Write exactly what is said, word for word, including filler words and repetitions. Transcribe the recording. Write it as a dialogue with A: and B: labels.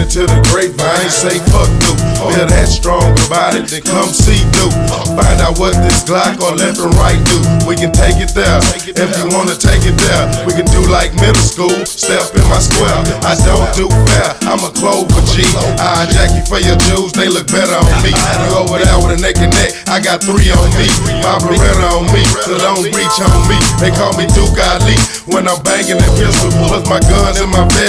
A: to the grapevine, say fuck Duke. Feel that strong about it, then come see Duke. Find out what this Glock or left and right do. We can take it there, if you wanna take it there. We can do like middle school, step in my square. I don't do fair, I'm a Clover G. I hijack you for your jewels, they look better on me. You over there with a naked neck, I got three on me. My Beretta on me, so don't reach on me. They call me Duke Ali when I'm banging that pistol. Plus my gun in my vest.